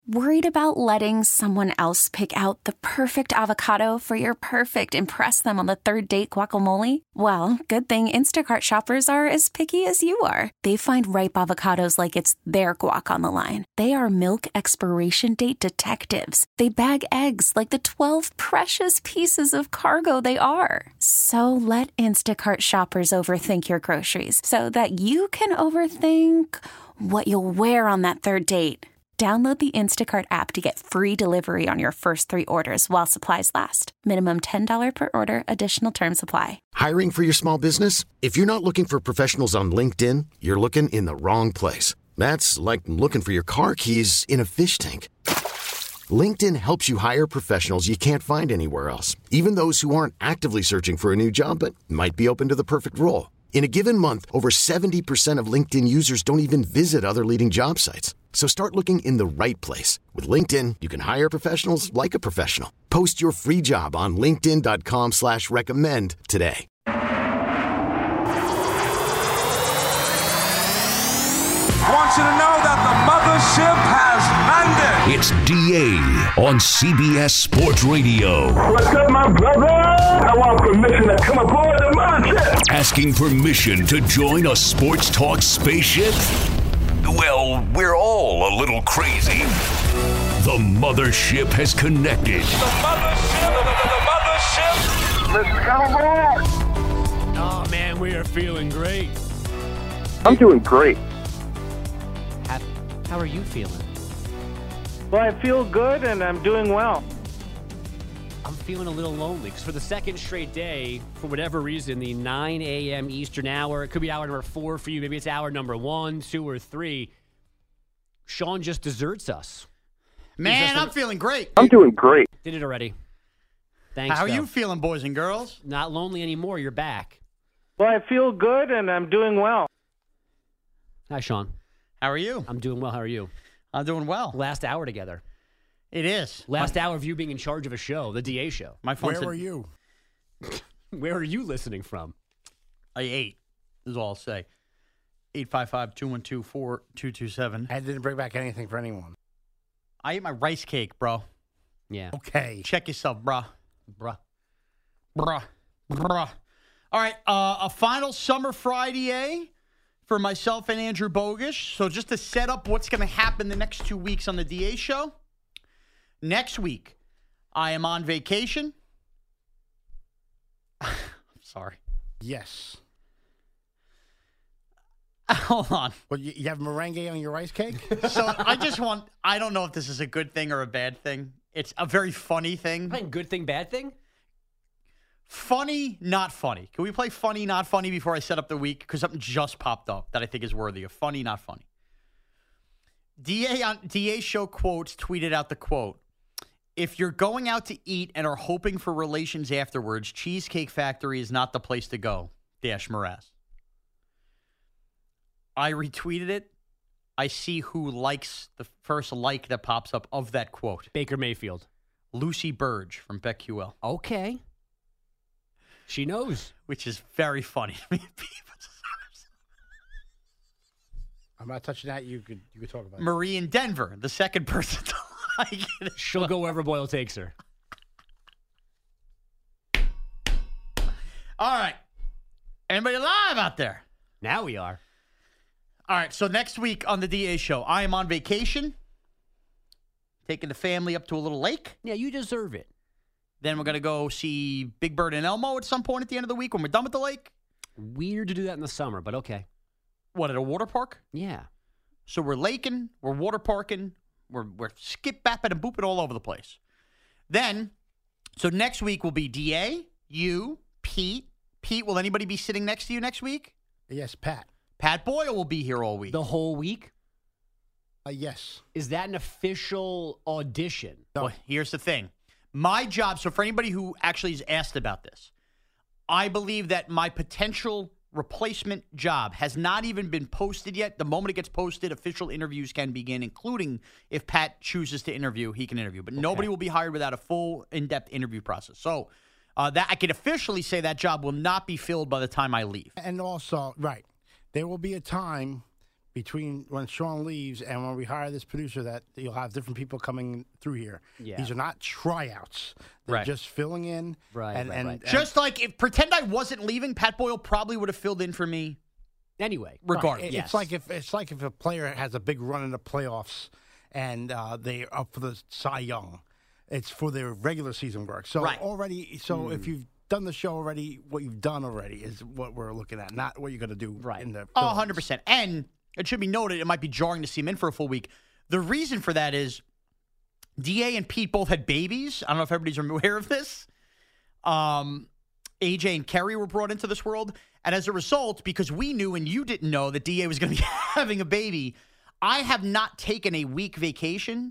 Worried about letting someone else pick out the perfect avocado for your perfect impress them on the third date guacamole? Well, good thing Instacart shoppers are as picky as you are. They find ripe avocados like it's their guac on the line. They are milk expiration date detectives. They bag eggs like the 12 precious pieces of cargo they are. So let Instacart shoppers overthink your groceries so that you can overthink what you'll wear on that third date. Download the Instacart app to get free delivery on your first 3 orders while supplies last. Minimum $10 per order. Additional terms apply. Hiring for your small business? If you're not looking for professionals on LinkedIn, you're looking in the wrong place. That's like looking for your car keys in a fish tank. LinkedIn helps you hire professionals you can't find anywhere else, even those who aren't actively searching for a new job but might be open to the perfect role. In a given month, over 70% of LinkedIn users don't even visit other leading job sites. So start looking in the right place. With LinkedIn, you can hire professionals like a professional. Post your free job on linkedin.com/recommend today. I want you to know that the mothership has landed. It's DA on CBS Sports Radio. What's up, my brother? I want permission to come aboard the mothership. Asking permission to join a sports talk spaceship? Well, we're all a little crazy. The mothership has connected. The mothership. Let's come aboard. Oh, man, we are feeling great. I'm doing great. How are you feeling? Well, I feel good and I'm doing well. I'm feeling a little lonely because for the second straight day, for whatever reason, the 9 a.m. Eastern hour, it could be hour number 4 for you. Maybe it's hour number 1, 2, or 3. Sean just deserts us. Man, I'm feeling great. I'm doing great. Did it already. Thanks. How are though. you feeling, boys and girls? Not lonely anymore. You're back. Well, I feel good and I'm doing well. Hi, Sean. How are you? I'm doing well. How are you? I'm doing well. Last hour together. It is. Last hour of you being in charge of a show, the DA show. My phone Where said were you? Where are you listening from? I ate, is all I'll say. 855-212-4227. I didn't bring back anything for anyone. I ate my rice cake, bro. Yeah. Okay. Check yourself, bruh. Bruh. Bruh. Bruh. All right, a final Summer Friday for myself and Andrew Bogish. So just to set up what's going to happen the next 2 weeks on the DA show. Next week, I am on vacation. I'm sorry. Yes. Hold on. Well, you have meringue on your rice cake? So I don't know if this is a good thing or a bad thing. It's a very funny thing. Playing good thing, bad thing? Funny, not funny. Can we play funny, not funny before I set up the week? Because something just popped up that I think is worthy of funny, not funny. DA on DA show quotes tweeted out the quote. If you're going out to eat and are hoping for relations afterwards, Cheesecake Factory is not the place to go. Dash Mraz. I retweeted it. I see who likes the first like that pops up of that quote. Baker Mayfield. Lucy Burge from BetQL. Okay. She knows. Which is very funny. I'm not touching that. You could talk about it. Marie in Denver, the second person to like it. She'll go wherever Boyle takes her. All right. Anybody live out there? Now we are. All right, so next week on the DA show, I am on vacation, taking the family up to a little lake. Yeah, you deserve it. Then we're going to go see Big Bird and Elmo at some point at the end of the week when we're done with the lake. Weird to do that in the summer, but okay. What, at a water park? Yeah. So we're laking, we're water parking, we're skip-bapping and booping all over the place. Then, so next week will be DA, you, Pete. Pete, will anybody be sitting next to you next week? Yes, Pat. Pat Boyle will be here all week. The whole week? Yes. Is that an official audition? No. Well, here's the thing. My job, so for anybody who actually is asked about this, I believe that my potential replacement job has not even been posted yet. The moment it gets posted, official interviews can begin, including if Pat chooses to interview, he can interview. But nobody will be hired without a full, in-depth interview process. So that I can officially say that job will not be filled by the time I leave. And also, right, there will be a time between when Sean leaves and when we hire this producer that you'll have different people coming through here. Yeah. These are not tryouts. They're Right. just filling in. Right, And Just like if pretend I wasn't leaving, Pat Boyle probably would have filled in for me Anyway, regardless. It's like if a player has a big run in the playoffs and they're up for the Cy Young. It's for their regular season work. So Right. already, if you've done the show already, what you've done already is what we're looking at, not what you're going to do in the Oh, films. 100%. And it should be noted, it might be jarring to see him in for a full week. The reason for that is DA and Pete both had babies. I don't know if everybody's aware of this. AJ and Kerry were brought into this world. And as a result, because we knew and you didn't know that DA was going to be having a baby, I have not taken a week's vacation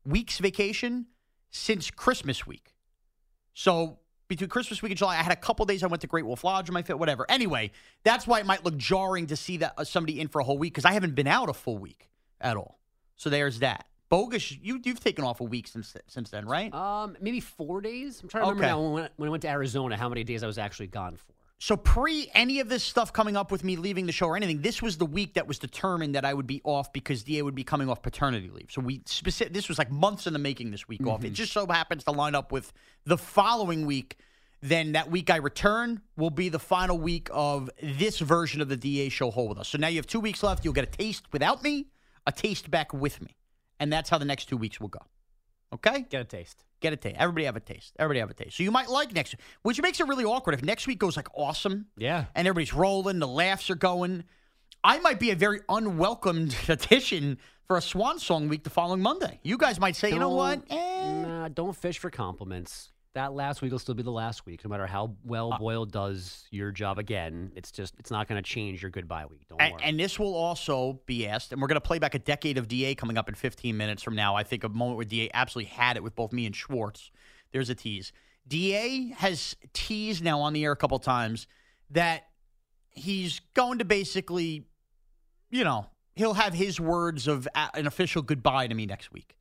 since Christmas week. So between Christmas week and July, I had a couple days I went to Great Wolf Lodge in my fit, whatever. Anyway, that's why it might look jarring to see that somebody in for a whole week because I haven't been out a full week at all. So there's that. Bogus, you've taken off a week since then, right? maybe 4 days. I'm trying to remember now when I went to Arizona how many days I was actually gone for. So pre any of this stuff coming up with me leaving the show or anything, this was the week that was determined that I would be off because DA would be coming off paternity leave. So this was like months in the making this week off. It just so happens to line up with the following week. Then that week I return will be the final week of this version of the DA show Hole with Us. So now you have 2 weeks left. You'll get a taste without me, a taste back with me. And that's how the next 2 weeks will go. Okay? Get a taste. Get a taste. Everybody have a taste. So you might like next week, which makes it really awkward. If next week goes like awesome, Yeah. and everybody's rolling, the laughs are going, I might be a very unwelcomed addition for a Swan Song week the following Monday. You guys might say, you know what? Nah, don't fish for compliments. That last week will still be the last week. No matter how well Boyle does your job again, it's not going to change your goodbye week. Don't worry. And this will also be asked, and we're going to play back a decade of DA coming up in 15 minutes from now. I think a moment where DA absolutely had it with both me and Schwartz. There's a tease. DA has teased now on the air a couple times that he's going to basically, he'll have his words of an official goodbye to me next week.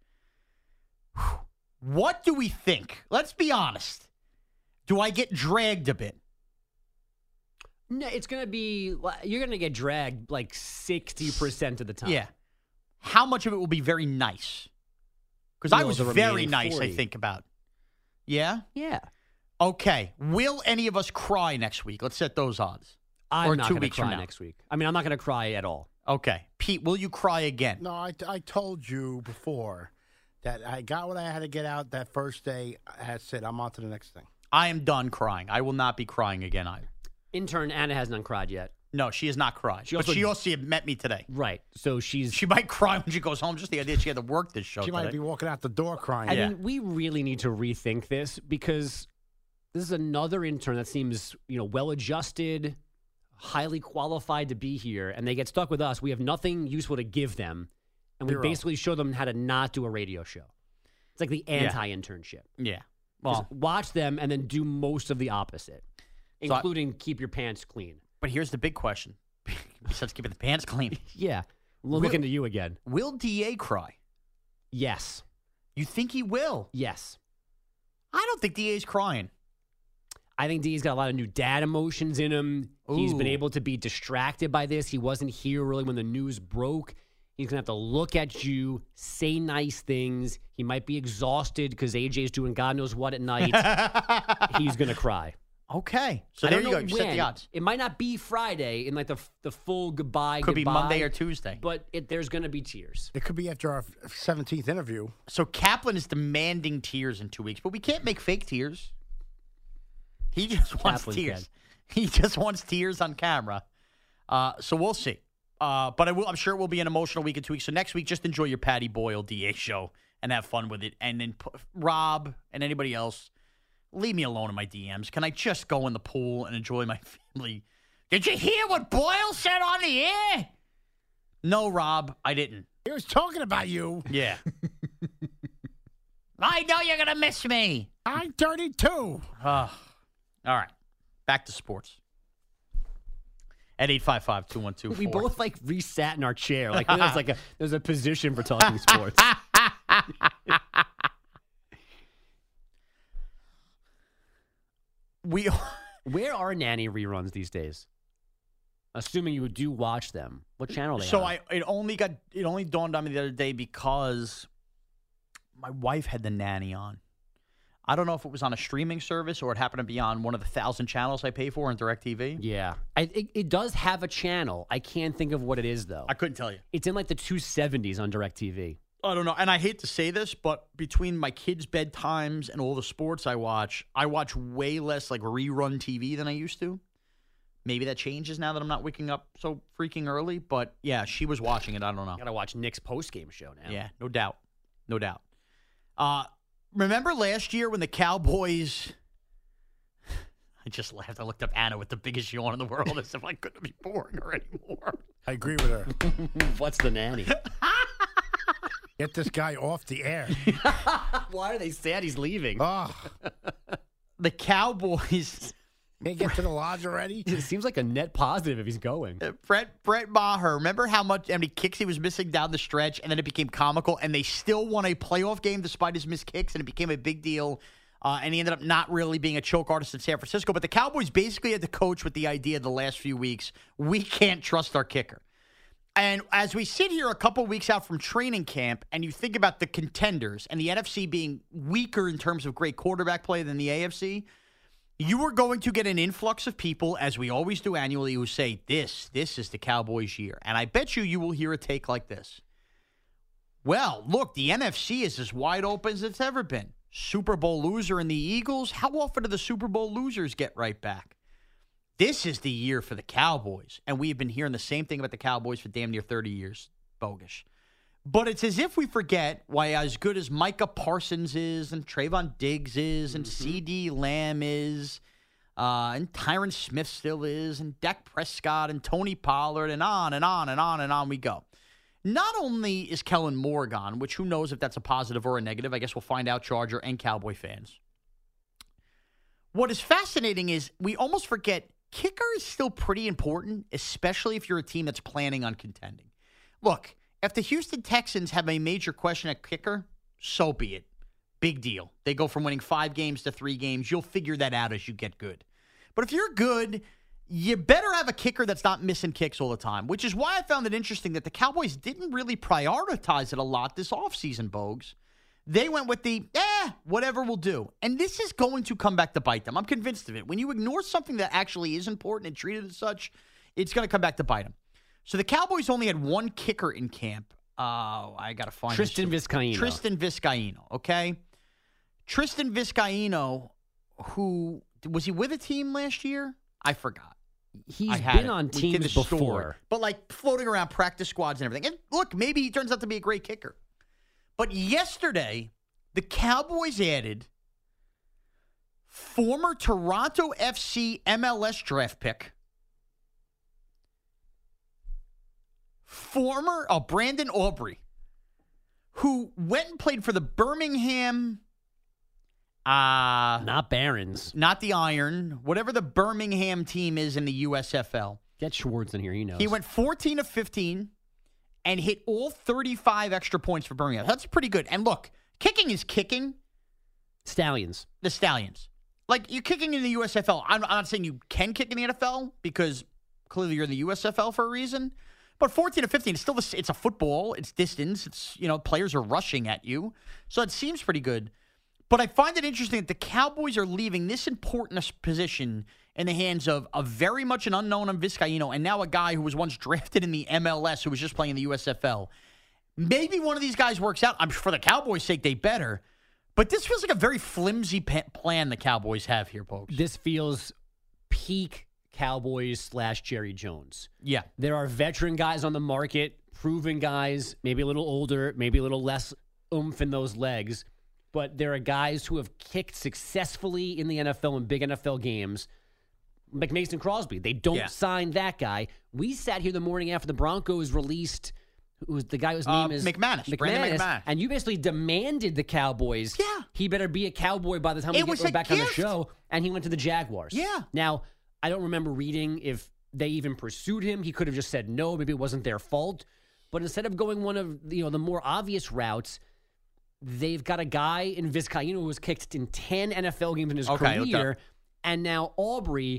What do we think? Let's be honest. Do I get dragged a bit? No, it's going to be, you're going to get dragged like 60% of the time. Yeah. How much of it will be very nice? Because I was the very remaining nice, 40. I think, about. Yeah? Yeah. Okay. Will any of us cry next week? Let's set those odds. I'm Or not 2 going to weeks from cry now. next week. I mean, I'm not going to cry at all. Okay. Pete, will you cry again? No, I told you before that I got what I had to get out that first day. I had said, I'm on to the next thing. I am done crying. I will not be crying again either. Intern Anna has not cried yet. No, she has not cried. But she also met me today. Right. So she might cry when she goes home. Just the idea she had to work this show She today. might be walking out the door crying. I mean, we really need to rethink this because this is another intern that seems, well-adjusted, highly qualified to be here, and they get stuck with us. We have nothing useful to give them, and we Zero. basically show them how to not do a radio show. It's like the anti-internship. Yeah. Just Well, watch them and then do most of the opposite, including keep your pants clean. but here's the big question. Besides keeping the pants clean. Yeah. We'll look into you again. Will DA cry? Yes. You think he will? Yes. I don't think DA's crying. I think D's got a lot of new dad emotions in him. He's been Ooh. able to be distracted by this. He wasn't here really when the news broke. He's going to have to look at you, say nice things. He might be exhausted because AJ's doing God knows what at night. He's going to cry. Okay. So I there don't you know go. You set when. the odds. It might not be Friday in like the full goodbye. Could be goodbye, Monday or Tuesday. But there's going to be tears. It could be after our 17th interview. So Kaplan is demanding tears in 2 weeks, but we can't make fake tears. He just wants Kaplan tears. can. He just wants tears on camera. So we'll see. But I'm sure it will be an emotional week in 2 weeks. So next week, just enjoy your Patty Boyle DA show and have fun with it. And then Rob and anybody else, leave me alone in my DMs. Can I just go in the pool and enjoy my family? Did you hear what Boyle said on the air? No, Rob, I didn't. He was talking about you. Yeah. I know you're going to miss me. I'm 32. All right. Back to sports. At 855-2124. We both like resat in our chair. Like there's a position for talking sports. Where are Nanny reruns these days? Assuming you do watch them. What channel are they So on? it only dawned on me the other day because my wife had the nanny on. I don't know if it was on a streaming service or it happened to be on one of the 1,000 channels I pay for on DirecTV. Yeah. It does have a channel. I can't think of what it is, though. I couldn't tell you. It's in like the 270s on DirecTV. I don't know. And I hate to say this, but between my kids' bedtimes and all the sports I watch way less like rerun TV than I used to. Maybe that changes now that I'm not waking up so freaking early. But yeah, she was watching it. I don't know. Got to watch Nick's postgame show now. Yeah, no doubt. No doubt. Remember last year when the Cowboys... I just laughed. I looked up Anna with the biggest yawn in the world as if I couldn't be boring her anymore. I agree with her. What's the nanny? Get this guy off the air. Why are they sad he's leaving? Oh, The Cowboys... can't get to the lodge already? It seems like a net positive if he's going. Brett Maher, remember how many kicks he was missing down the stretch, and then it became comical, and they still won a playoff game despite his missed kicks, and it became a big deal, and he ended up not really being a choke artist in San Francisco. But the Cowboys basically had to coach with the idea the last few weeks, we can't trust our kicker. And as we sit here a couple weeks out from training camp, and you think about the contenders, and the NFC being weaker in terms of great quarterback play than the AFC, you are going to get an influx of people, as we always do annually, who say, this is the Cowboys' year. And I bet you will hear a take like this. Well, look, the NFC is as wide open as it's ever been. Super Bowl loser in the Eagles. How often do the Super Bowl losers get right back? This is the year for the Cowboys. And we've been hearing the same thing about the Cowboys for damn near 30 years. Bogus. But it's as if we forget why as good as Micah Parsons is and Trayvon Diggs is and C.D. Lamb is and Tyron Smith still is and Dak Prescott and Tony Pollard and on and on and on and on we go. Not only is Kellen Moore gone, which who knows if that's a positive or a negative. I guess we'll find out, Charger and Cowboy fans. What is fascinating is we almost forget kicker is still pretty important, especially if you're a team that's planning on contending. Look, if the Houston Texans have a major question at kicker, so be it. Big deal. They go from winning 5 games to 3 games. You'll figure that out as you get good. But if you're good, you better have a kicker that's not missing kicks all the time, which is why I found it interesting that the Cowboys didn't really prioritize it a lot this offseason, Bogues. They went with the, whatever we'll do. And this is going to come back to bite them. I'm convinced of it. When you ignore something that actually is important and treat it as such, it's going to come back to bite them. So the Cowboys only had 1 kicker in camp. I got to find Tristan Vizcaino. Tristan Vizcaino, okay? Tristan Vizcaino, who, was he with a team last year? I forgot. He's been on teams before. But like floating around practice squads and everything. And look, maybe he turns out to be a great kicker. But yesterday, the Cowboys added former Toronto FC MLS draft pick, Brandon Aubrey, who went and played for the Birmingham... not Barons. Not the Iron. Whatever the Birmingham team is in the USFL. Get Schwartz in here. He knows. He went 14 of 15 and hit all 35 extra points for Birmingham. That's pretty good. And look, kicking is kicking. Stallions. The Stallions. Like, you're kicking in the USFL. I'm not saying you can kick in the NFL because clearly you're in the USFL for a reason. But 14 to 15, it's still it's a football. It's distance. It's, players are rushing at you. So it seems pretty good. But I find it interesting that the Cowboys are leaving this important position in the hands of a very much an unknown on Vizcaino and now a guy who was once drafted in the MLS who was just playing in the USFL. Maybe one of these guys works out. I'm sure for the Cowboys' sake, they better. But this feels like a very flimsy plan the Cowboys have here, folks. This feels peak Cowboys / Jerry Jones. Yeah. There are veteran guys on the market, proven guys, maybe a little older, maybe a little less oomph in those legs. But there are guys who have kicked successfully in the NFL in big NFL games, like Mason Crosby. They don't sign that guy. We sat here the morning after the Broncos released who was the guy whose name is McManus. Brandon McManus. And you basically demanded the Cowboys. Yeah. He better be a Cowboy by the time we get back on the show. And he went to the Jaguars. Yeah. Now, I don't remember reading if they even pursued him. He could have just said no. Maybe it wasn't their fault. But instead of going one of the more obvious routes, they've got a guy in Vizcaino who was kicked in 10 NFL games in his career. And now Aubrey,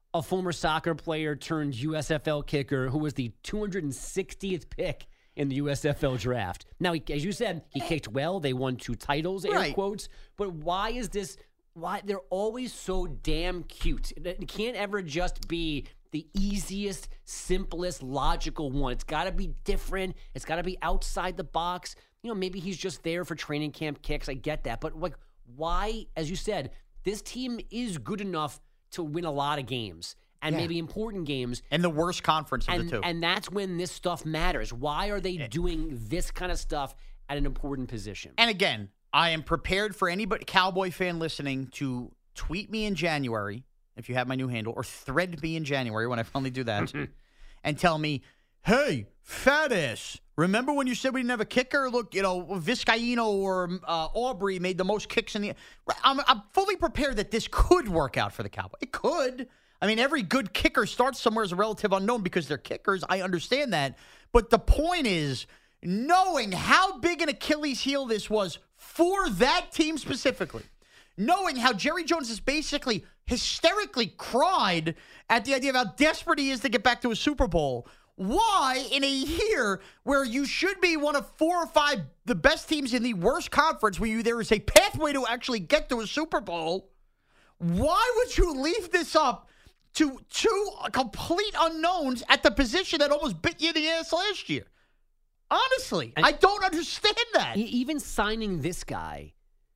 a former soccer player turned USFL kicker who was the 260th pick in the USFL draft. Now, as you said, he kicked well. They won 2 titles, air quotes. But why is this? Why they're always so damn cute? It can't ever just be the easiest, simplest, logical one. It's got to be different. It's got to be outside the box. Maybe he's just there for training camp kicks. I get that. But why, as you said, this team is good enough to win a lot of games and maybe important games. And the worst conference of the two. And that's when this stuff matters. Why are they doing this kind of stuff at an important position? And again, I am prepared for anybody, Cowboy fan listening, to tweet me in January, if you have my new handle, or thread me in January when I finally do that, and tell me, hey, fat ass, remember when you said we didn't have a kicker? Look, Vizcaino or Aubrey made the most kicks in the... I'm fully prepared that this could work out for the Cowboys. It could. I mean, every good kicker starts somewhere as a relative unknown because they're kickers. I understand that. But the point is, knowing how big an Achilles heel this was for that team specifically, knowing how Jerry Jones has basically hysterically cried at the idea of how desperate he is to get back to a Super Bowl, why in a year where you should be one of 4 or 5 the best teams in the worst conference where there is a pathway to actually get to a Super Bowl, why would you leave this up to 2 complete unknowns at the position that almost bit you in the ass last year? Honestly, I don't understand that. Even signing this guy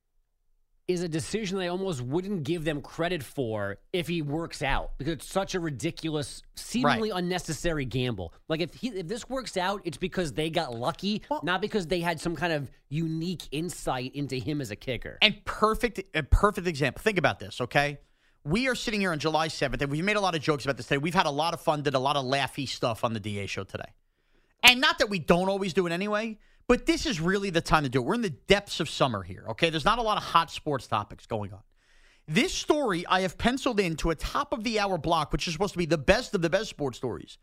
is a decision I almost wouldn't give them credit for if he works out, because it's such a ridiculous, seemingly unnecessary gamble. Like if this works out, it's because they got lucky, not because they had some kind of unique insight into him as a kicker. And a perfect example. Think about this, okay? We are sitting here on July 7th, and we've made a lot of jokes about this today. We've had a lot of fun, did a lot of laughy stuff on the DA show today. And not that we don't always do it anyway, but this is really the time to do it. We're in the depths of summer here, okay? There's not a lot of hot sports topics going on. This story I have penciled into a top-of-the-hour block, which is supposed to be the best of the best sports stories.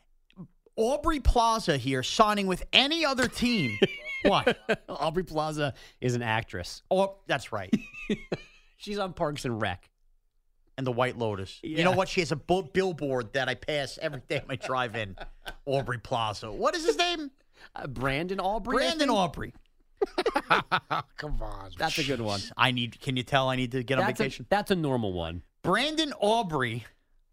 Aubrey Plaza here signing with any other team. What? Aubrey Plaza is an actress. Oh, that's right. She's on Parks and Rec. And the White Lotus. Yeah. You know what? She has a billboard that I pass every day on my drive-in. Aubrey Plaza. What is his name? Brandon Aubrey? Brandon Aubrey. Come on. That's a good one. Can you tell I need to get on vacation? That's a normal one. Brandon Aubrey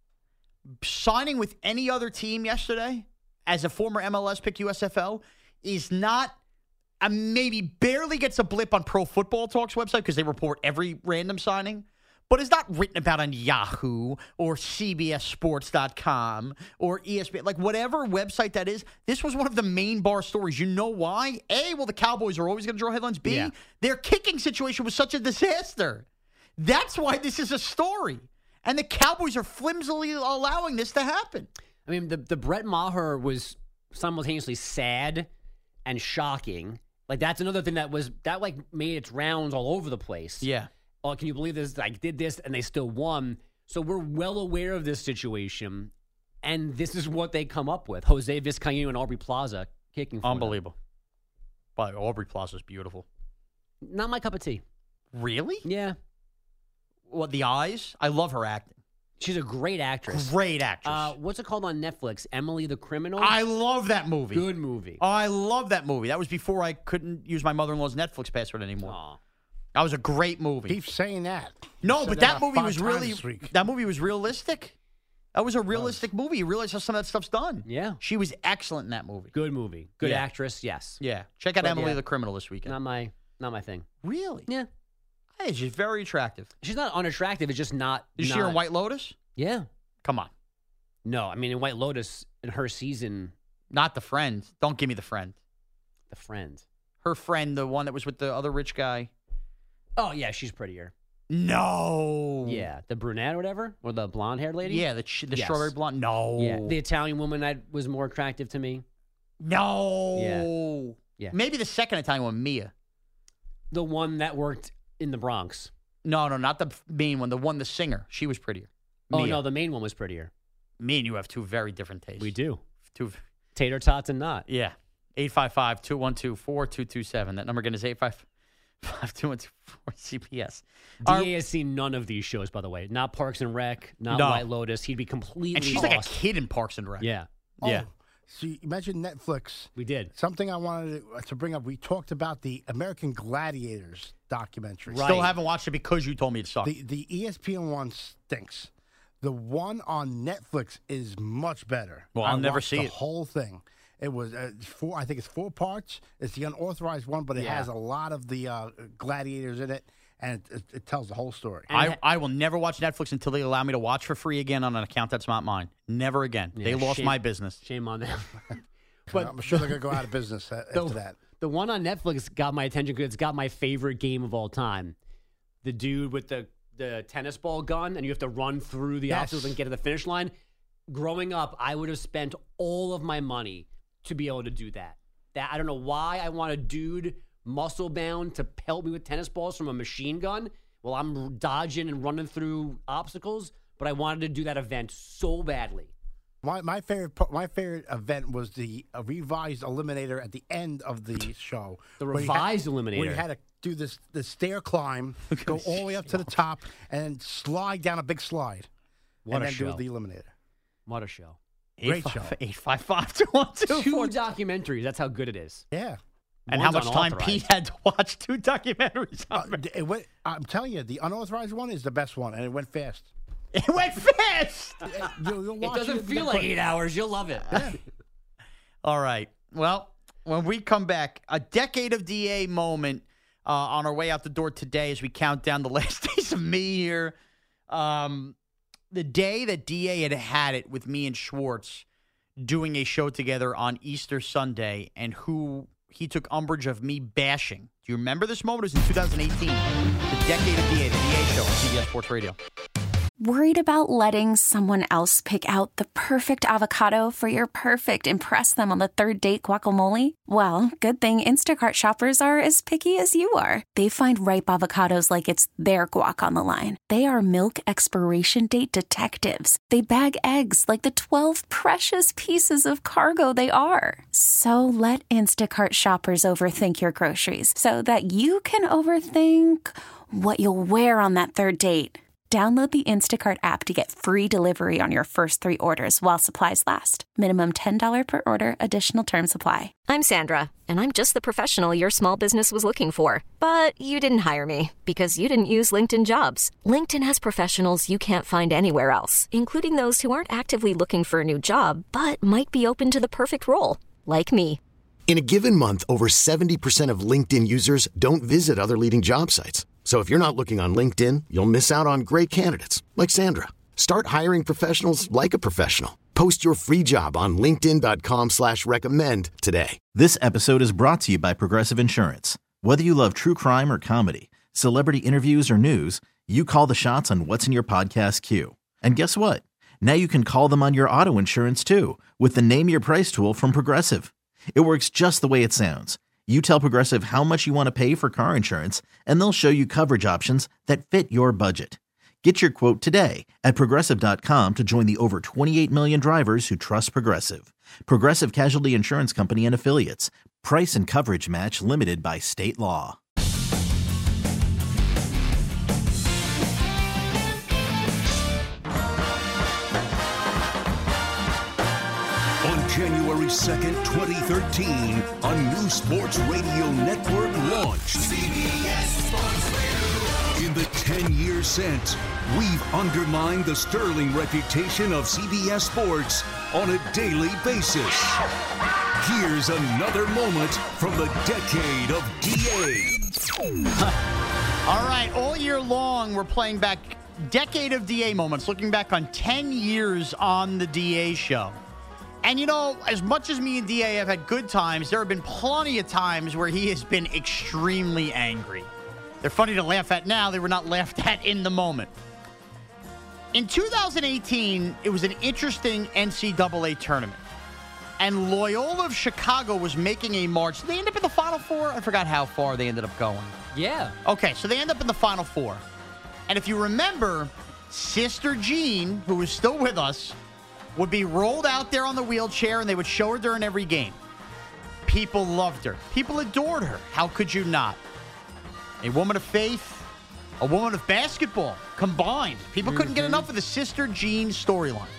signing with any other team yesterday as a former MLS pick USFL is not, maybe barely gets a blip on Pro Football Talk's website because they report every random signing, but it's not written about on Yahoo or CBSSports.com or ESPN, like whatever website that is. This was one of the main bar stories. You know why? A, well, the Cowboys are always going to draw headlines. B, their kicking situation was such a disaster. That's why this is a story. And the Cowboys are flimsily allowing this to happen. I mean, the Brett Maher was simultaneously sad and shocking. Like, that's another thing that made its rounds all over the place. Yeah. Oh, can you believe this? I did this, and they still won. So we're well aware of this situation, and this is what they come up with. Jose Vizcaino and Aubrey Plaza kicking for Unbelievable. But Aubrey Plaza is beautiful. Not my cup of tea. Really? Yeah. What, the eyes? I love her acting. She's a great actress. Great actress. What's it called on Netflix? Emily the Criminal? I love that movie. Good movie. I love that movie. That was before I couldn't use my mother-in-law's Netflix password anymore. Aww. That was a great movie. Keep saying that. No, but that movie was realistic. That was a realistic movie. You realize how some of that stuff's done. Yeah. She was excellent in that movie. Good movie. Good actress, yes. Yeah. Check out Emily the Criminal this weekend. Not my thing. Really? Yeah. Hey, she's very attractive. She's not unattractive. It's just not. Is she in White Lotus? Yeah. Come on. No, I mean, in White Lotus, in her season. Not The Friend. Don't give me The Friend. The Friend. Her friend, the one that was with the other rich guy. Oh, yeah, she's prettier. No. Yeah, the brunette or whatever? Or the blonde-haired lady? Yeah, the strawberry blonde. No. Yeah, the Italian woman that was more attractive to me. No. Yeah. Maybe the second Italian one, Mia. The one that worked in the Bronx. No, not the main one. The singer. She was prettier. Mia. Oh, no, the main one was prettier. Me and you have two very different tastes. We do. Two. Tater tots and not. Yeah. 855-212-4227. That number again is 52124 CBS. DA has seen none of these shows, by the way. Not Parks and Rec, not White Lotus. He'd be completely And she's lost. like a kid in Parks and Rec. Yeah. Yeah. So you mentioned Netflix. We did. Something I wanted to bring up. We talked about the American Gladiators documentary. Right. Still haven't watched it because you told me it sucked. The ESPN one stinks. The one on Netflix is much better. Well, I'll never watched see the it. whole thing. It was I think it's 4 parts. It's the unauthorized one, but it has a lot of the gladiators in it, and it tells the whole story. I will never watch Netflix until they allow me to watch for free again on an account that's not mine. Never again. Yeah, they lost shame- my business. Shame on them. But I'm sure they're going to go out of business after that. The one on Netflix got my attention because it's got my favorite game of all time. The dude with the tennis ball gun, and you have to run through the obstacles and get to the finish line. Growing up, I would have spent all of my money to be able to do that. I don't know why I want a dude muscle bound to pelt me with tennis balls from a machine gun while I'm dodging and running through obstacles, but I wanted to do that event so badly. My favorite event was the revised Eliminator at the end of the show. The revised Where Eliminator. you had to do the stair climb, go all the way up to the top, and slide down a big slide. What and a then show. do the Eliminator. What a show. Great show. 855-212. 2 documentaries. That's how good it is. Yeah. And how One's much time unauthorized. Pete had to watch 2 documentaries on it. I'm telling you, the unauthorized one is the best one, and it went fast. It went fast. You'll It watch doesn't feel like 8 hours. You'll love it. All right. Well, when we come back, a decade of DA moment on our way out the door today as we count down the last days of me here. The day that DA had it with me and Schwartz doing a show together on Easter Sunday, and who he took umbrage of me bashing. Do you remember this moment? It was in 2018. The decade of DA, the DA show on CBS Sports Radio. Worried about letting someone else pick out the perfect avocado for your perfect impress them on the third date guacamole? Well, good thing Instacart shoppers are as picky as you are. They find ripe avocados like it's their guac on the line. They are milk expiration date detectives. They bag eggs like the 12 precious pieces of cargo they are. So let Instacart shoppers overthink your groceries so that you can overthink what you'll wear on that third date. Download the Instacart app to get free delivery on your first 3 orders while supplies last. Minimum $10 per order. Additional terms apply. I'm Sandra, and I'm just the professional your small business was looking for. But you didn't hire me because you didn't use LinkedIn Jobs. LinkedIn has professionals you can't find anywhere else, including those who aren't actively looking for a new job, but might be open to the perfect role, like me. In a given month, over 70% of LinkedIn users don't visit other leading job sites. So if you're not looking on LinkedIn, you'll miss out on great candidates like Sandra. Start hiring professionals like a professional. Post your free job on linkedin.com/recommend today. This episode is brought to you by Progressive Insurance. Whether you love true crime or comedy, celebrity interviews or news, you call the shots on what's in your podcast queue. And guess what? Now you can call them on your auto insurance too with the Name Your Price tool from Progressive. It works just the way it sounds. You tell Progressive how much you want to pay for car insurance, and they'll show you coverage options that fit your budget. Get your quote today at Progressive.com to join the over 28 million drivers who trust Progressive. Progressive Casualty Insurance Company and Affiliates. Price and coverage match limited by state law. On January 2nd, 2013, a new sports radio network launched. CBS Sports Radio. In the 10 years since, we've undermined the sterling reputation of CBS Sports on a daily basis. Here's another moment from the decade of DA. All right, all year long, we're playing back decade of DA moments, looking back on 10 years on the DA show. And, you know, as much as me and DA have had good times, there have been plenty of times where he has been extremely angry. They're funny to laugh at now. They were not laughed at in the moment. In 2018, it was an interesting NCAA tournament. And Loyola of Chicago was making a march. Did they end up in the Final Four? I forgot how far they ended up going. Yeah. Okay, so they end up in the Final Four. And if you remember, Sister Jean, who was still with us, would be rolled out there on the wheelchair, and they would show her during every game. People loved her. People adored her. How could you not? a woman of faith, a woman of basketball combined. People couldn't get enough of the Sister Jean storyline.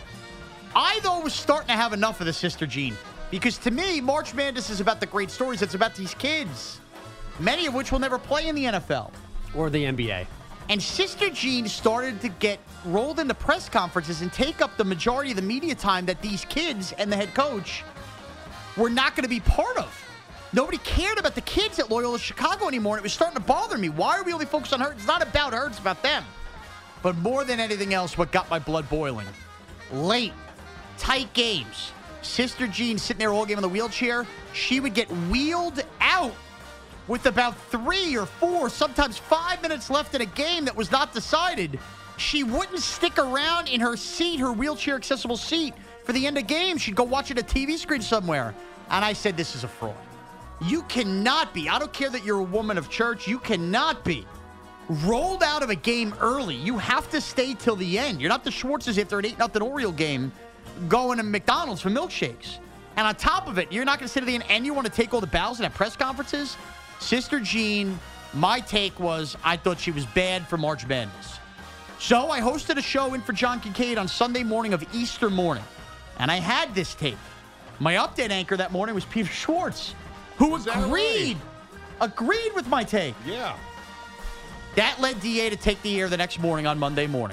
I, though, was starting to have enough of the Sister Jean because to me, March Madness is about the great stories. It's about these kids, many of which will never play in the NFL or the NBA. And Sister Jean started to get rolled into press conferences and take up the majority of the media time that these kids and the head coach were not going to be part of. Nobody cared about the kids at Loyola Chicago anymore, and it was starting to bother me. Why are we only focused on her? It's not about her, it's about them. But more than anything else, what got my blood boiling, late, tight games, Sister Jean sitting there all game in the wheelchair, she would get wheeled out with about 3 or 4, sometimes 5 minutes left in a game that was not decided. She wouldn't stick around in her seat, her wheelchair-accessible seat, for the end of game. She'd go watch it at a TV screen somewhere. And I said, this is a fraud. You cannot be, I don't care that you're a woman of church, you cannot be rolled out of a game early. You have to stay till the end. You're not the Schwartzes after an 8-0 Oriole game going to McDonald's for milkshakes. And on top of it, you're not going to sit at the end and you want to take all the bows and have press conferences? Sister Jean, my take was I thought she was bad for March Madness. So I hosted a show in for John Kincaid on Sunday morning of Easter morning. And I had this tape. My update anchor that morning was Peter Schwartz, who agreed with my take. Yeah. That led DA to take the air the next morning on Monday morning.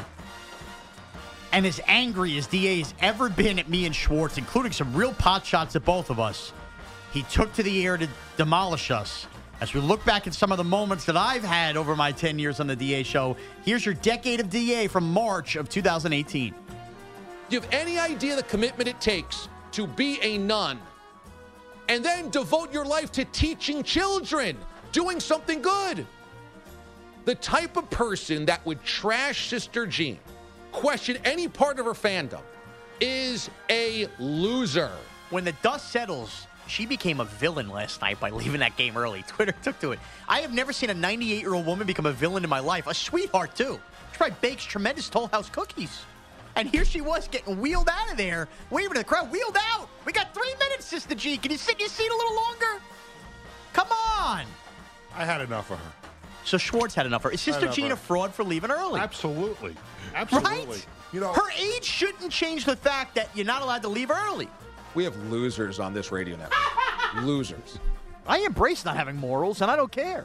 And as angry as DA has ever been at me and Schwartz, including some real pot shots at both of us, he took to the air to demolish us. As we look back at some of the moments that I've had over my 10 years on the DA show, here's your decade of DA from March of 2018. Do you have any idea the commitment it takes to be a nun and then devote your life to teaching children, doing something good? The type of person that would trash Sister Jean, question any part of her fandom, is a loser. When the dust settles, she became a villain last night by leaving that game early. Twitter took to it. I have never seen a 98-year-old woman become a villain in my life. A sweetheart, too. She probably bakes tremendous Toll House cookies. And here she was getting wheeled out of there, waving to the crowd. Wheeled out! We got 3 minutes, Sister G. Can you sit in your seat a little longer? Come on! I had enough of her. So Schwartz had enough of her. Is Sister Jean a fraud for leaving early? Absolutely. Right? You know, her age shouldn't change the fact that you're not allowed to leave early. we have losers on this radio network. Losers. I embrace not having morals, and I don't care.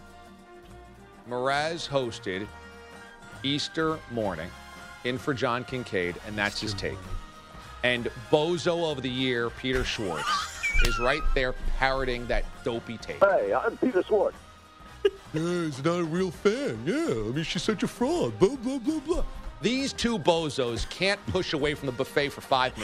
Mraz hosted Easter morning in for John Kincaid, and that's his take. And Bozo of the Year, Peter Schwartz, is right there parroting that dopey take. Hey, I'm Peter Schwartz. He's not a real fan. Yeah, I mean, she's such a fraud. Blah, blah, blah, blah. These two bozos can't push away from the buffet for 5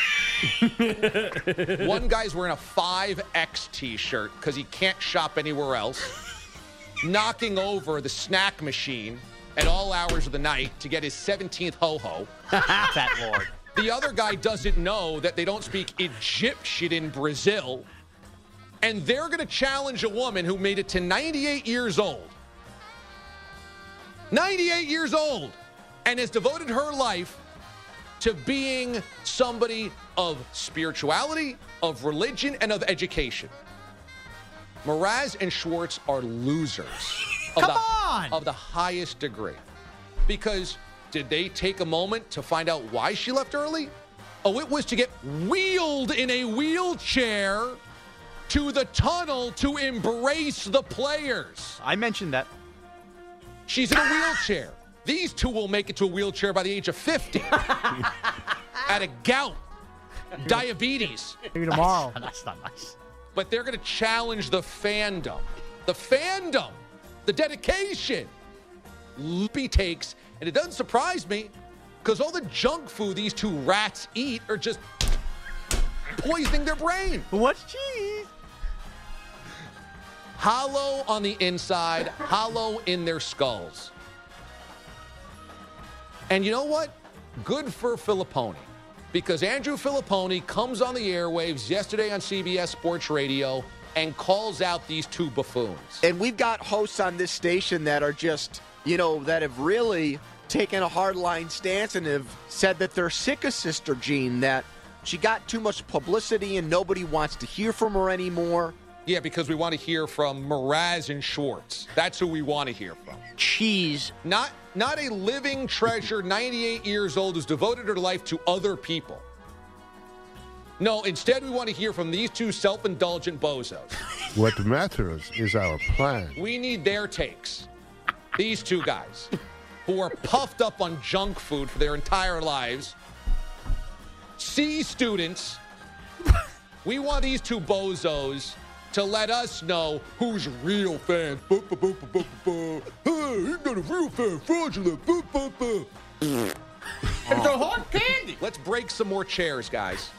minutes. One guy's wearing a 5X T-shirt because he can't shop anywhere else, knocking over the snack machine at all hours of the night to get his 17th ho-ho. Fat Lord. The other guy doesn't know that they don't speak Egyptian in Brazil, and they're going to challenge a woman who made it to 98 years old. 98 years old, and has devoted her life to being somebody of spirituality, of religion, and of education. Mraz and Schwartz are losers of the highest degree. Because did they take a moment to find out why she left early? Oh, it was to get wheeled in a wheelchair to the tunnel to embrace the players. I mentioned that. She's in a wheelchair. These two will make it to a wheelchair by the age of 50. At a gout, diabetes. Maybe tomorrow. That's not nice. But they're going to challenge the fandom. The fandom. The dedication. Loopy takes. And it doesn't surprise me because all the junk food these two rats eat are just poisoning their brain. What's cheese? Hollow on the inside, hollow in their skulls. And you know what? Good for Filipponi. Because Andrew Filipponi comes on the airwaves yesterday on CBS Sports Radio and calls out these two buffoons. And we've got hosts on this station that are just, that have really taken a hardline stance and have said that they're sick of Sister Jean, that she got too much publicity and nobody wants to hear from her anymore. Yeah, because we want to hear from Mraz and Schwartz. That's who we want to hear from. Cheese. Not a living treasure, 98 years old, who's devoted her life to other people. No, instead we want to hear from these two self-indulgent bozos. What matters is our plan. We need their takes. These two guys who are puffed up on junk food for their entire lives. C students. We want these two bozos to let us know who's real fans. Hey, he's not a real fan. Fraudulent. It's a hard candy. Let's break some more chairs, guys.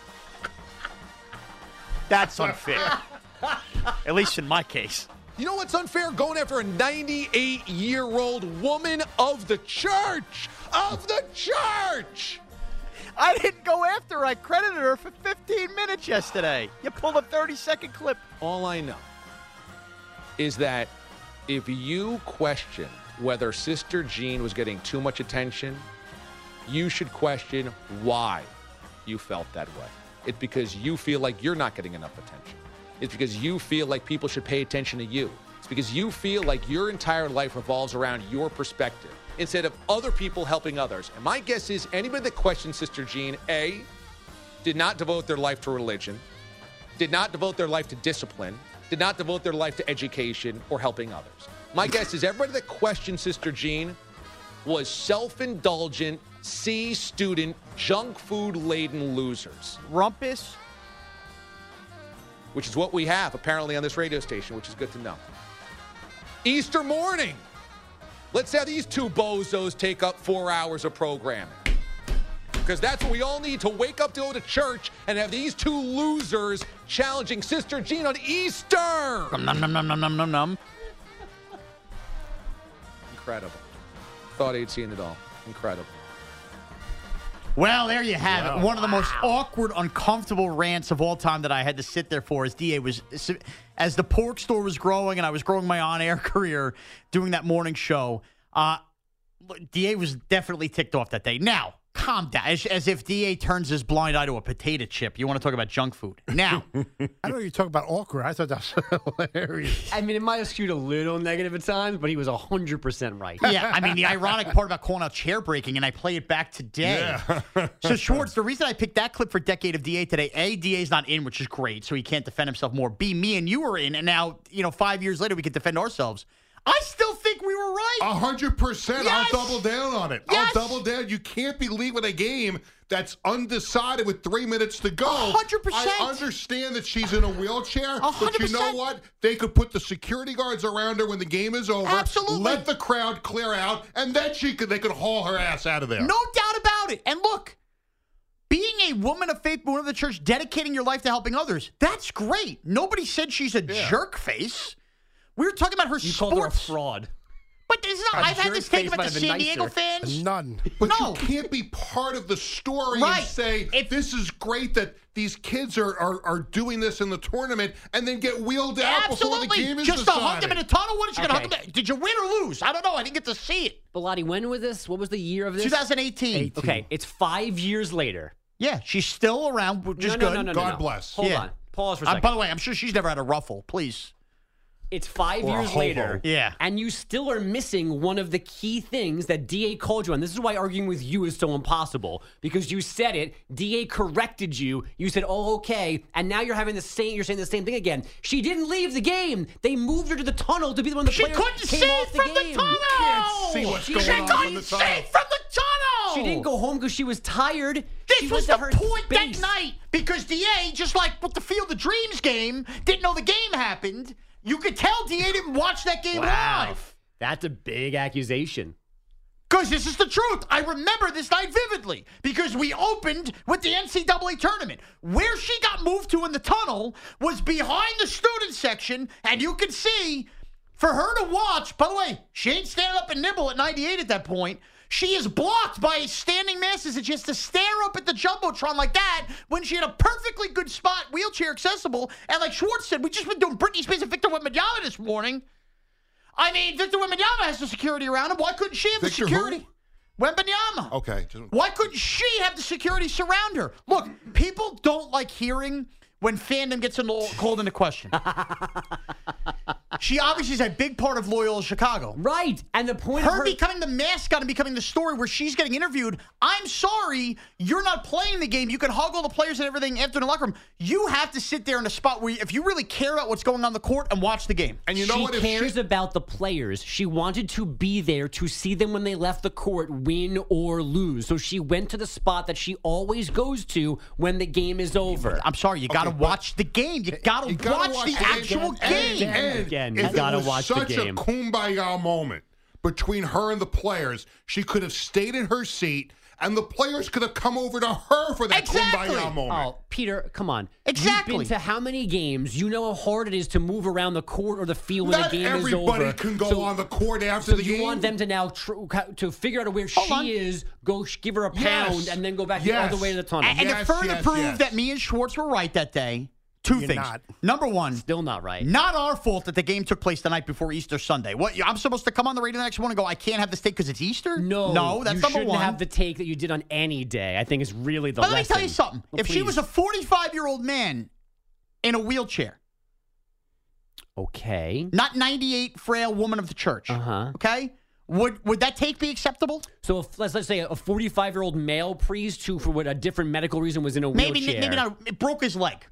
That's unfair. At least in my case. You know what's unfair? Going after a 98-year-old woman of the church. Of the church! I didn't go after her. I credited her for 15 minutes yesterday. You pulled a 30-second clip. All I know is that if you question whether Sister Jean was getting too much attention, you should question why you felt that way. It's because you feel like you're not getting enough attention. It's because you feel like people should pay attention to you. It's because you feel like your entire life revolves around your perspective instead of other people helping others. And my guess is anybody that questions Sister Jean, A, did not devote their life to religion, did not devote their life to discipline, did not devote their life to education or helping others. My guess is everybody that questioned Sister Jean was self-indulgent, C student, junk food-laden losers. Rumpus. Which is what we have, apparently, on this radio station, which is good to know. Easter morning. Let's have these two bozos take up 4 hours of programming. Because that's what we all need to wake up to go to church and have these two losers challenging Sister Jean on Easter. Nom, nom, nom, nom, nom, nom, nom. Incredible. Thought I'd seen it all. Incredible. Well, there you have it. One of the most awkward, uncomfortable rants of all time that I had to sit there for as DA was, as the pork store was growing and I was growing my on-air career doing that morning show. DA was definitely ticked off that day. Now, calm down. As if DA turns his blind eye to a potato chip. You want to talk about junk food. Now. I don't know you talk about awkward. I thought that was hilarious. I mean, it might have skewed a little negative at times, but he was 100% right. Yeah, I mean, the ironic part about calling out chair breaking, and I play it back today. Yeah. So, Schwartz, the reason I picked that clip for Decade of DA today, A, DA's not in, which is great, so he can't defend himself more. B, me and you are in, and now, 5 years later, we can defend ourselves. I still think we were right. 100%. Yes. I'll double down on it. Yes. I'll double down. You can't be leaving a game that's undecided with 3 minutes to go. 100%. I understand that she's in a wheelchair, 100%. but you know what? They could put the security guards around her when the game is over. Absolutely. Let the crowd clear out, and then they could haul her ass out of there. No doubt about it. And look, being a woman of faith, woman of the church, dedicating your life to helping others, that's great. Nobody said she's a jerk face. We were talking about her You sports. called her a fraud. But it's not. I've had this take about the San Diego nicer. fans. None. But you can't be part of the story and say, this is great that these kids are doing this in the tournament and then get wheeled out before the game is Just decided. to hug them in a tunnel? What is she going to hug them? Did you win or lose? I don't know. I didn't get to see it. Bilotti, when was this? What was the year of this? 2018. Okay, it's 5 years later. Yeah, she's still around, which is No, good. no, God bless. Hold on. Pause for a second. By the way, I'm sure she's never had a ruffle. Please. It's 5 Or a years hobo. later. Yeah. And you still are missing one of the key things that DA called you on. This is why arguing with you is so impossible. Because you said it, DA corrected you, you said, oh, okay, and now you're saying the same thing again. She didn't leave the game. They moved her to the tunnel to be the one that She players couldn't came see off the from the game. tunnel. Can't see what's going on in the couldn't see tunnel. from the tunnel. She didn't go home because she was tired. This She was went the to her point space. that night. Because DA, just like with the Field of Dreams game, didn't know the game happened. You could tell DA didn't watch that game live. That's a big accusation. Because this is the truth. I remember this night vividly because we opened with the NCAA tournament. Where she got moved to in the tunnel was behind the student section, and you could see for her to watch. By the way, she ain't standing up and nibble at 98 at that point. She is blocked by standing masses and she has to stare up at the Jumbotron like that when she had a perfectly good spot, wheelchair accessible. And like Schwartz said, we just been doing Britney Spears and Victor Wembanyama this morning. I mean, Victor Wembanyama has the security around him. Why couldn't she have Victor the security? who? Wembanyama. Okay. Why couldn't she have the security surround her? Look, people don't like hearing when fandom gets called into question. She obviously is a big part of Loyola Chicago. Right. And the point her of her becoming the mascot and becoming the story where she's getting interviewed, I'm sorry, you're not playing the game. You can hug all the players and everything after in the locker room. You have to sit there in a spot where if you really care about what's going on in the court and watch the game. And you know she what? cares about the players. She wanted to be there to see them when they left the court, win or lose. So she went to the spot that she always goes to when the game is over. I'm sorry, you got to watch the game. You got to watch the actual game. And you got to it was watch such the game. a kumbaya moment between her and the players. She could have stayed in her seat, and the players could have come over to her for that kumbaya moment. Oh, Peter, come on. Exactly. You've been to how many games? You know how hard it is to move around the court or the field when Not the game is over. everybody can go on the court after the game. So you want them to now to figure out where she is, go give her a pound, and then go back the other way to the tunnel. And to further prove that me and Schwartz were right that day, two things. Not. Number one, still not right. Not our fault that the game took place the night before Easter Sunday. What? I'm supposed to come on the radio the next morning and go, I can't have this take because it's Easter? No, that's you number shouldn't one. have the take that you did on any day. I think is really the But lesson. let me tell you something. Well, if she was a 45-year-old man in a wheelchair, okay, not 98 frail woman of the church, okay, would that take be acceptable? So if, let's say a 45-year-old male priest who, for a different medical reason, was in a wheelchair, maybe not. It broke his leg.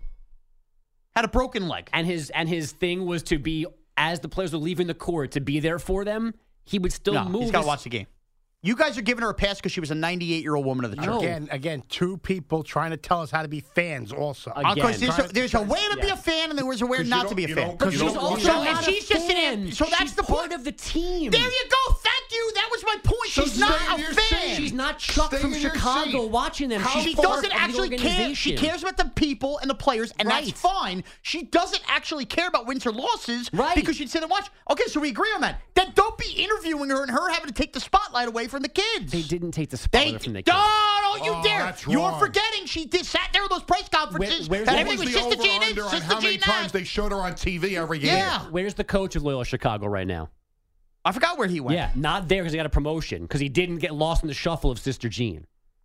Had a broken leg, and his thing was to be, as the players were leaving the court, to be there for them. He would still move. He's got to watch the game. You guys are giving her a pass because she was a 98-year-old woman of the church. Again, two people trying to tell us how to be fans also. Because there's a way to be a fan and there was a way not to be a fan. But she's also not a fan. So that's the part of the team. There you go. Thank you. That was my point. So She's not a fan. seat. She's not Chuck from Chicago watching them. She doesn't actually care. She cares about the people and the players, and that's fine. She doesn't actually care about wins or losses because she'd sit and watch. Okay, so we agree on that. Then don't be interviewing her and her having to take the spotlight away from the kids. They didn't take the spotlight from the kids. Don't you dare. That's You're wrong. forgetting she sat there with those press conferences. What was the over-under on how many times they showed her on TV every year? Yeah. Where's the coach of Loyola Chicago right now? I forgot where he went. Yeah, not there because he got a promotion because he didn't get lost in the shuffle of Sister Jean.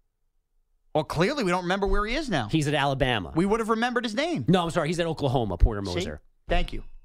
Well, clearly we don't remember where he is now. He's at Alabama. We would have remembered his name. No, I'm sorry. He's at Oklahoma, Porter Moser. Thank you.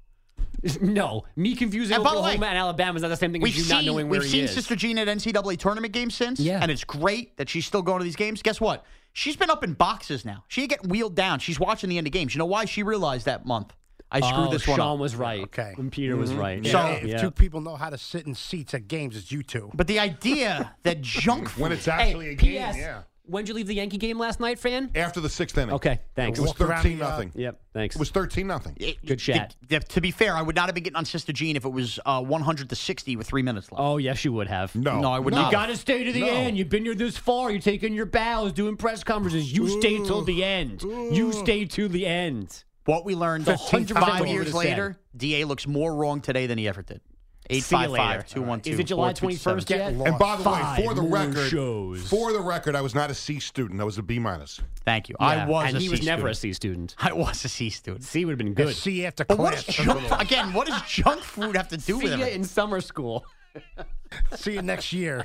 No, me confusing And by the Oklahoma way, and Alabama is not the same thing as you not knowing where he is. We've seen Sister Jean at NCAA tournament games since, and it's great that she's still going to these games. Guess what? She's been up in boxes now. She ain't getting wheeled down. She's watching the end of games. You know why? She realized that month. I screwed this one up. Sean was right. Okay. And Peter was right. So if two people know how to sit in seats at games, it's you two. But the idea that junk food... When it's actually a P.S. game, yeah. When'd you leave the Yankee game last night, Fran? After the 6th inning. Okay, thanks. It was 13-0. Yep, thanks. It was 13-0. Good chat. To be fair, I would not have been getting on Sister Jean if it was 100-60 with 3 minutes left. Oh, yes, you would have. No, I would not. You got to stay to the end. You've been here this far. You're taking your bows, doing press conferences. You stay till the end. You stay to the end. What we learned 5 years later, DA looks more wrong today than he ever did. 855-212. Is it July 21st yet? And by the way, for the record, I was not a C student. I was a B minus. Thank you. Yeah, I was and a he C was student. never a C student. I was a C student. C would have been good. C after But what does class. again, what does junk food have to do with See ya it? in summer school. See you next year.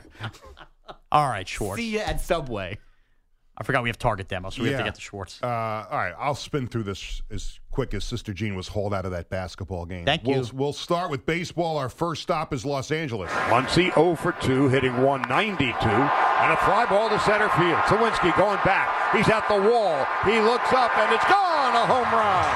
All right, Schwartz. See ya at Subway. I forgot we have Target demo, so we have to get to Schwartz. All right, I'll spin through this as quick as Sister Jean was hauled out of that basketball game. Thank you. We'll start with baseball. Our first stop is Los Angeles. Muncy 0 for 2, hitting 192, and a fly ball to center field. Sawinski going back. He's at the wall. He looks up, and it's gone. A home run.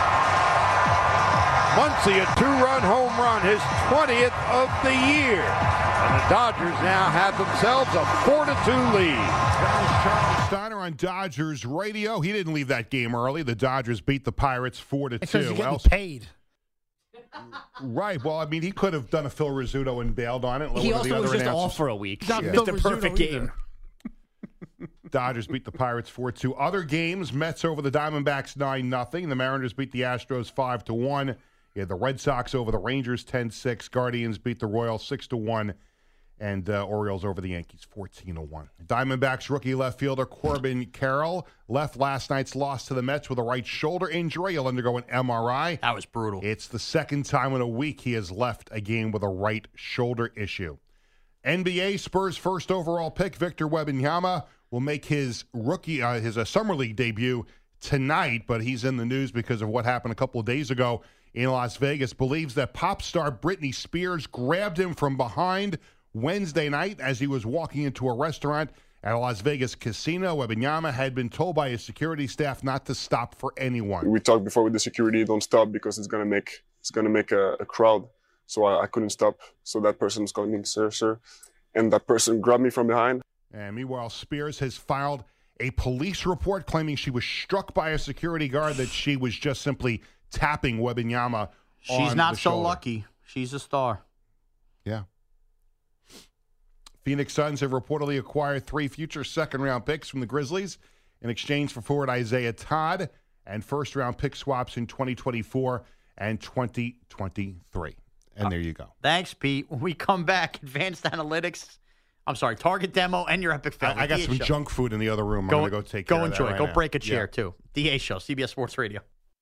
Muncy, a 2-run home run, his 20th of the year. And the Dodgers now have themselves a 4-2 lead. Charlie Steiner on Dodgers radio. He didn't leave that game early. The Dodgers beat the Pirates 4-2. Because you're getting paid. Right. Well, I mean, he could have done a Phil Rizzuto and bailed on it. He also was just off for a week. Not Missed Phil a perfect Rizzuto game. Dodgers beat the Pirates 4-2. Other games, Mets over the Diamondbacks 9-0. The Mariners beat the Astros 5-1. You had the Red Sox over the Rangers 10-6. Guardians beat the Royals 6-1. And Orioles over the Yankees 14-1. Diamondbacks rookie left fielder Corbin Carroll left last night's loss to the Mets with a right shoulder injury. He'll undergo an MRI. That was brutal. It's the second time in a week he has left a game with a right shoulder issue. NBA Spurs first overall pick Victor Wembanyama will make his summer league debut tonight, but he's in the news because of what happened a couple of days ago in Las Vegas. Believes that pop star Britney Spears grabbed him from behind Wednesday night as he was walking into a restaurant at a Las Vegas casino. Wembanyama had been told by his security staff not to stop for anyone. We talked before with the security, don't stop because it's gonna make a crowd. So I couldn't stop. So that person was calling me, sir. And that person grabbed me from behind. And meanwhile, Spears has filed a police report claiming she was struck by a security guard, that she was just simply tapping Wembanyama. She's not so shoulder. lucky. She's a star. Yeah. Phoenix Suns have reportedly acquired 3 future second-round picks from the Grizzlies in exchange for forward Isaiah Todd and first-round pick swaps in 2024 and 2023. And there you go. Thanks, Pete. When we come back, advanced analytics. I'm sorry, target demo and your epic fail. I got some junk food in the other room. I'm going to go take care of that. Go enjoy it. Right Go now. break a chair, too. DA Show, CBS Sports Radio.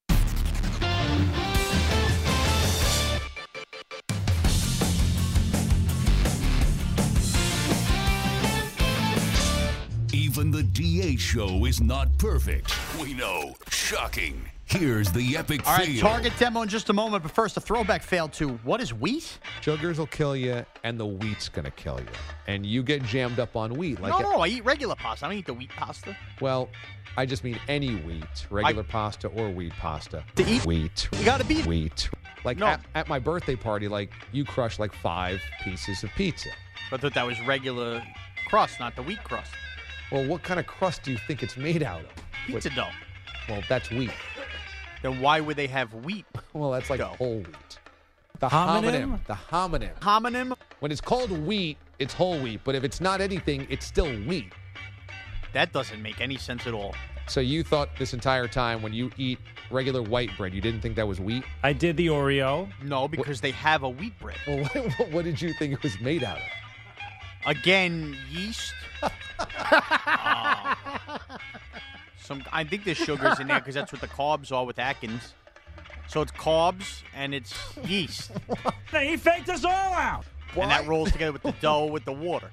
Even the DA Show is not perfect. We know. Shocking. Here's the epic All right, fail. target demo in just a moment, but first, a throwback fail to what is wheat? Sugars will kill you, and the wheat's going to kill you. And you get jammed up on wheat. No, I eat regular pasta. I don't eat the wheat pasta. Well, I just mean any wheat, regular pasta or wheat pasta. To eat wheat. You got to beat wheat. Like No. at my birthday party, like you crushed like 5 pieces of pizza. I thought that was regular crust, not the wheat crust. Well, what kind of crust do you think it's made out of? Pizza dough. Well, that's wheat. Then why would they have wheat? Well, that's like dough? whole wheat. The Homonym? homonym. The homonym. Homonym? When it's called wheat, it's whole wheat. But if it's not anything, it's still wheat. That doesn't make any sense at all. So you thought this entire time when you eat regular white bread, you didn't think that was wheat? I did the Oreo. No, because they have a wheat bread. Well, what did you think it was made out of? Again, yeast. I think there's sugars in there because that's what the carbs are with Atkins. So it's carbs and it's yeast. He faked us all out. And that rolls together with the dough with the water.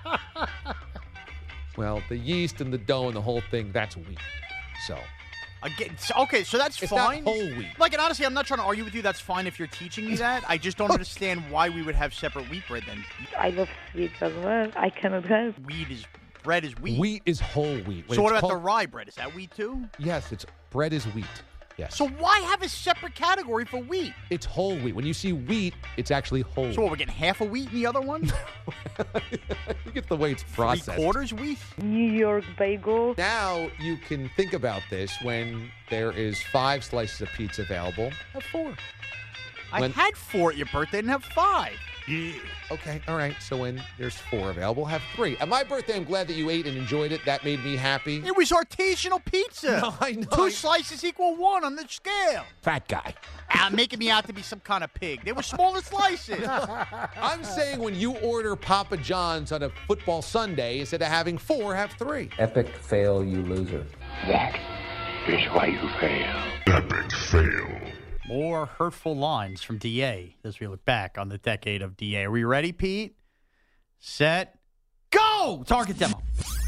Well, the yeast and the dough and the whole thing, that's wheat. So. Again, okay, so that's It's fine. not whole wheat. Like, and honestly, I'm not trying to argue with you. That's fine if you're teaching me that. I just don't understand why we would have separate wheat bread then. I love sweets as well. I cannot help. Bread is wheat. Wheat is whole wheat. When So what it's about the called- rye bread? Is that wheat too? Yes, bread is wheat. Yes. So why have a separate category for wheat? It's whole wheat. When you see wheat, it's actually whole. So what, we're getting half a wheat in the other one? Look at the way it's processed. 3/4 wheat? New York bagel. Now you can think about this when there is 5 slices of pizza available. Have 4. I had 4 at your birthday and have 5. Yeah. Okay, all right. So when there's 4 available, have 3. At my birthday, I'm glad that you ate and enjoyed it. That made me happy. It was artisanal pizza. No, I know. 2 slices equal 1 on the scale. Fat guy. Making me out to be some kind of pig. They were smaller slices. I'm saying when you order Papa John's on a football Sunday, instead of having 4, have 3. Epic fail, you loser. That is why you fail. Epic fail. More hurtful lines from DA as we look back on the decade of DA. Are we ready, Pete? Set, go! Target demo.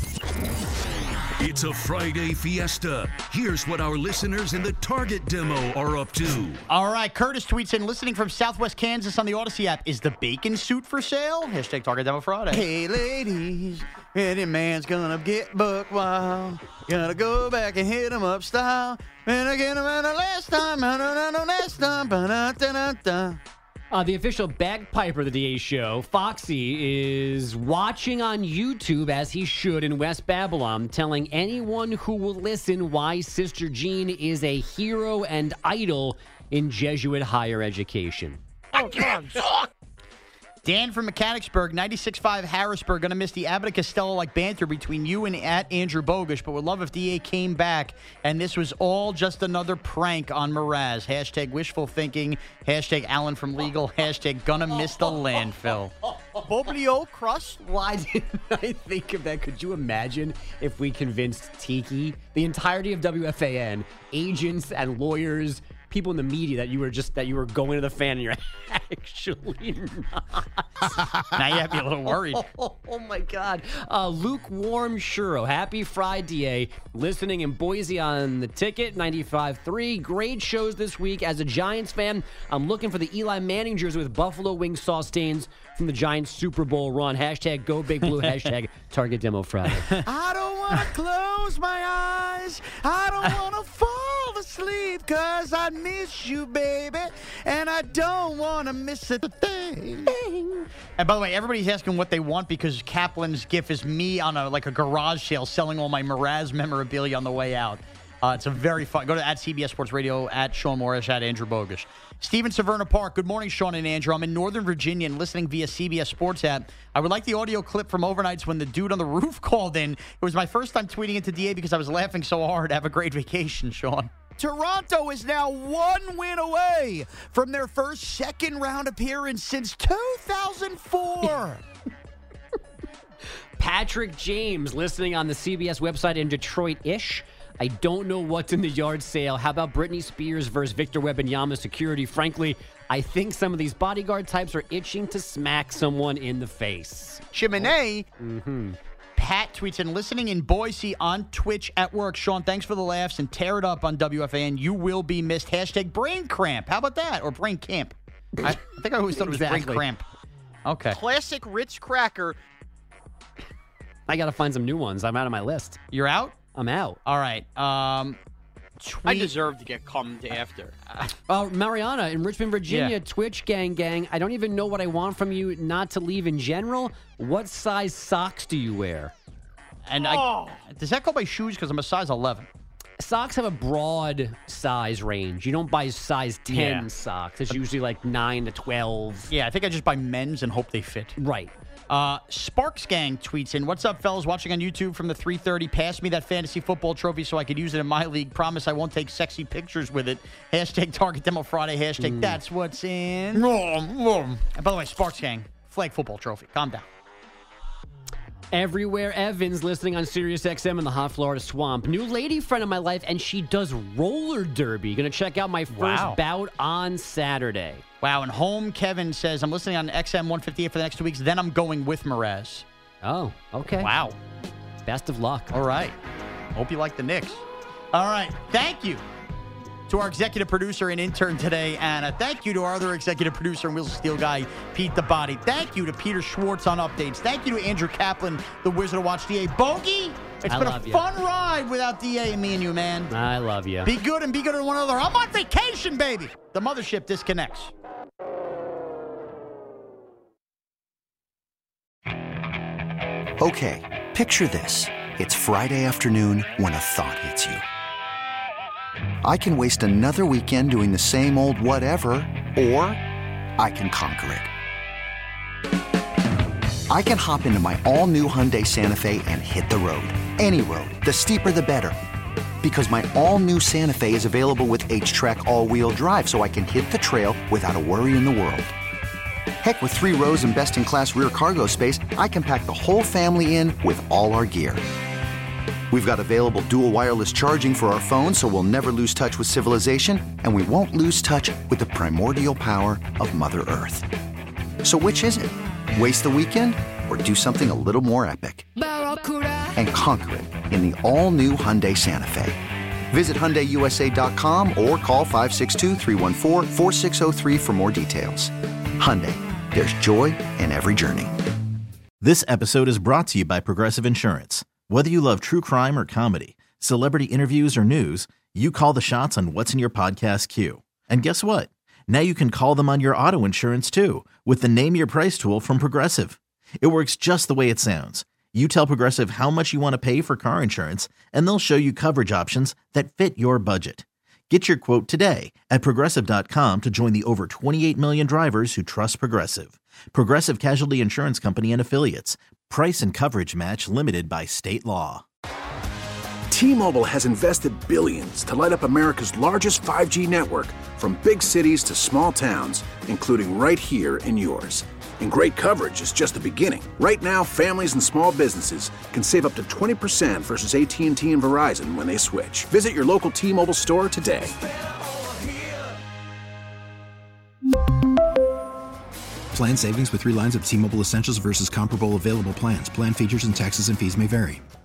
It's a Friday fiesta. Here's what our listeners in the Target demo are up to. All right, Curtis tweets in, listening from Southwest Kansas on the Odyssey app, is the bacon suit for sale? Hashtag Target Demo Friday. Hey, ladies, any man's gonna get buck wild. Gotta go back and hit him up style. And again, last time, last time. Ba-da-da-da-da. The official bagpiper of the DA show, Foxy, is watching on YouTube, as he should, in West Babylon, telling anyone who will listen why Sister Jean is a hero and idol in Jesuit higher education. Oh, God. Dan from Mechanicsburg, 96.5 Harrisburg, going to miss the Abbott and Costello-like banter between you and Andrew Bogusch, but would love if DA came back and this was all just another prank on Mraz. Hashtag wishful thinking. Hashtag Alan from Legal. Hashtag gonna miss the landfill. Boblio crust? Why didn't I think of that? Could you imagine if we convinced Tiki, the entirety of WFAN, agents and lawyers, people in the media that you were going to the fan and you're actually not. Now you have me a little worried. Oh my God. Lukewarm Churro. Happy Friday. Listening in Boise on the Ticket, 95.3. Great shows this week. As a Giants fan, I'm looking for the Eli Manning jersey with buffalo wing sauce stains from the Giants Super Bowl run. Hashtag Go Big Blue. Hashtag Target Demo Friday. I don't want to close my eyes. I don't want to fall asleep because I miss you, baby. And I don't want to miss a thing. And by the way, everybody's asking what they want because Kaplan's GIF is me on a garage sale selling all my Mraz memorabilia on the way out. It's a very fun. Go to @CBS Sports Radio, @Sean Morris, @Andrew Bogusch. Steven Severna Park. Good morning, Sean and Andrew. I'm in Northern Virginia and listening via CBS Sports app. I would like the audio clip from overnights when the dude on the roof called in. It was my first time tweeting it to DA because I was laughing so hard. Have a great vacation, Sean. Toronto is now 1 win away from their first second-round appearance since 2004. Patrick James listening on the CBS website in Detroit-ish. I don't know what's in the yard sale. How about Britney Spears versus Victor Wembanyama security? Frankly, I think some of these bodyguard types are itching to smack someone in the face. Chimene. Pat tweets in, listening in Boise on Twitch at work. Sean, thanks for the laughs and tear it up on WFAN. You will be missed. Hashtag brain cramp. How about that? Or brain camp. I think I always thought it was brain cramp. Okay. Classic Ritz cracker. I got to find some new ones. I'm out of my list. You're out? I'm out. All right. I deserve to get cummed after. Mariana in Richmond, Virginia, Yeah. Twitch gang. I don't even know what I want from you not to leave in general. What size socks do you wear? And does that go by shoes? Because I'm a size 11. Socks have a broad size range. You don't buy size 10 socks. It's usually like 9 to 12. Yeah, I think I just buy men's and hope they fit. Right. Sparks Gang tweets in, what's up, fellas? Watching on YouTube from the 3:30. Pass me that fantasy football trophy so I could use it in my league. Promise I won't take sexy pictures with it. Hashtag Target Demo Friday. Hashtag That's What's In. And by the way, Sparks Gang, flag football trophy. Calm down. Everywhere Evans listening on Sirius XM in the hot Florida swamp. New lady friend of my life, and she does roller derby. Going to check out my first bout on Saturday. Wow, and home Kevin says, I'm listening on XM 158 for the next 2 weeks, then I'm going with Mraz. Oh, okay. Wow. Best of luck. All right. Hope you like the Knicks. All right. Thank you to our executive producer and intern today, Anna. Thank you to our other executive producer and Wheels of Steel guy, Pete the Body. Thank you to Peter Schwartz on updates. Thank you to Andrew Kaplan, the Wizard of Watch. DA Bogey, it's been a fun ride without DA and me and you, man. I love you. Be good and be good to one another. I'm on vacation, baby. The mothership disconnects. Okay, picture this. It's Friday afternoon when a thought hits you. I can waste another weekend doing the same old whatever, or I can conquer it. I can hop into my all-new Hyundai Santa Fe and hit the road. Any road. The steeper, the better. Because my all-new Santa Fe is available with H-Track all-wheel drive, so I can hit the trail without a worry in the world. Heck, with 3 rows and best-in-class rear cargo space, I can pack the whole family in with all our gear. We've got available dual wireless charging for our phones, so we'll never lose touch with civilization, and we won't lose touch with the primordial power of Mother Earth. So which is it? Waste the weekend or do something a little more epic? And conquer it in the all-new Hyundai Santa Fe. Visit HyundaiUSA.com or call 562-314-4603 for more details. Hyundai, there's joy in every journey. This episode is brought to you by Progressive Insurance. Whether you love true crime or comedy, celebrity interviews or news, you call the shots on what's in your podcast queue. And guess what? Now you can call them on your auto insurance too with the Name Your Price tool from Progressive. It works just the way it sounds. You tell Progressive how much you want to pay for car insurance, and they'll show you coverage options that fit your budget. Get your quote today at Progressive.com to join the over 28 million drivers who trust Progressive. Progressive Casualty Insurance Company and Affiliates. Price and coverage match limited by state law. T-Mobile has invested billions to light up America's largest 5G network, from big cities to small towns, including right here in yours. And great coverage is just the beginning. Right now, families and small businesses can save up to 20% versus AT&T and Verizon when they switch. Visit your local T-Mobile store today. Plan savings with 3 lines of T-Mobile Essentials versus comparable available plans. Plan features and taxes and fees may vary.